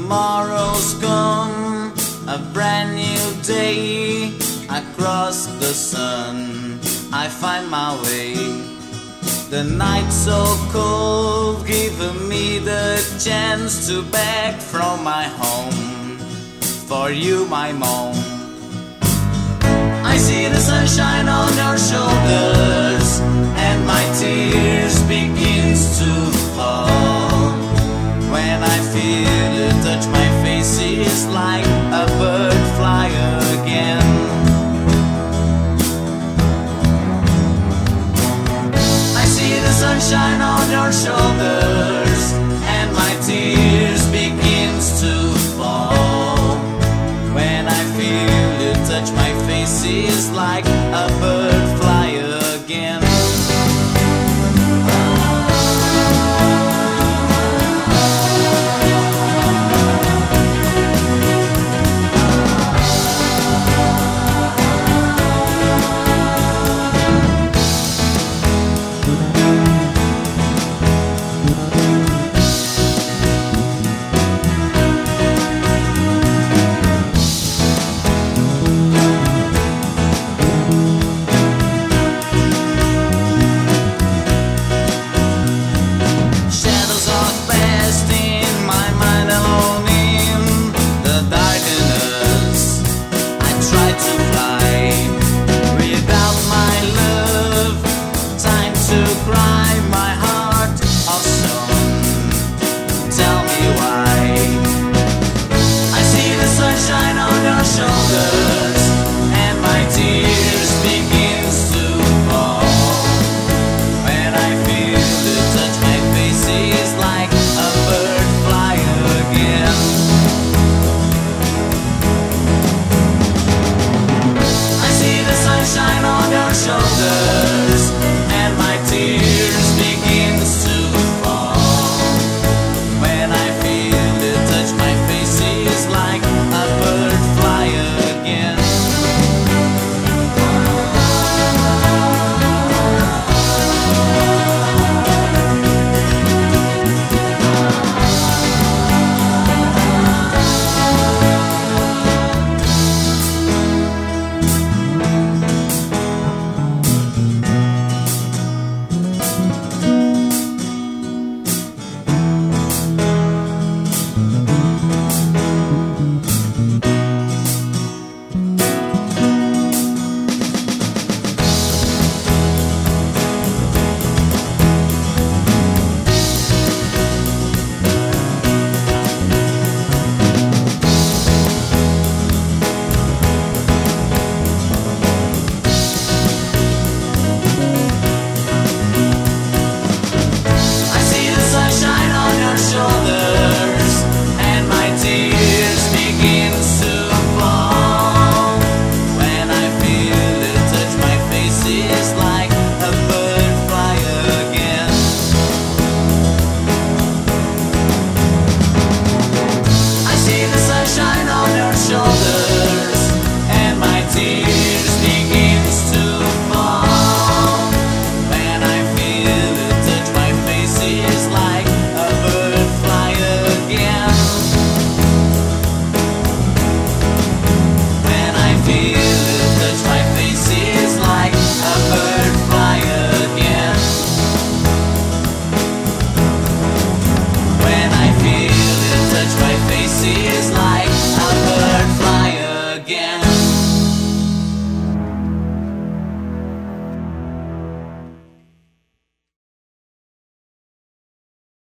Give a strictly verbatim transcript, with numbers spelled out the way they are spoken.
tomorrow's come, a brand new day. Across the sun I find my way. The night so cold, giving me the chance to beg from my home for you, my mom. I see the sunshine on your shoulders, and my tears begins to fall. When I feel you touch my face, it's like a bird fly again. I see the sunshine on your shoulders, and my tears begins to fall. When I feel you touch my face, it's like a bird fly again. Sunshine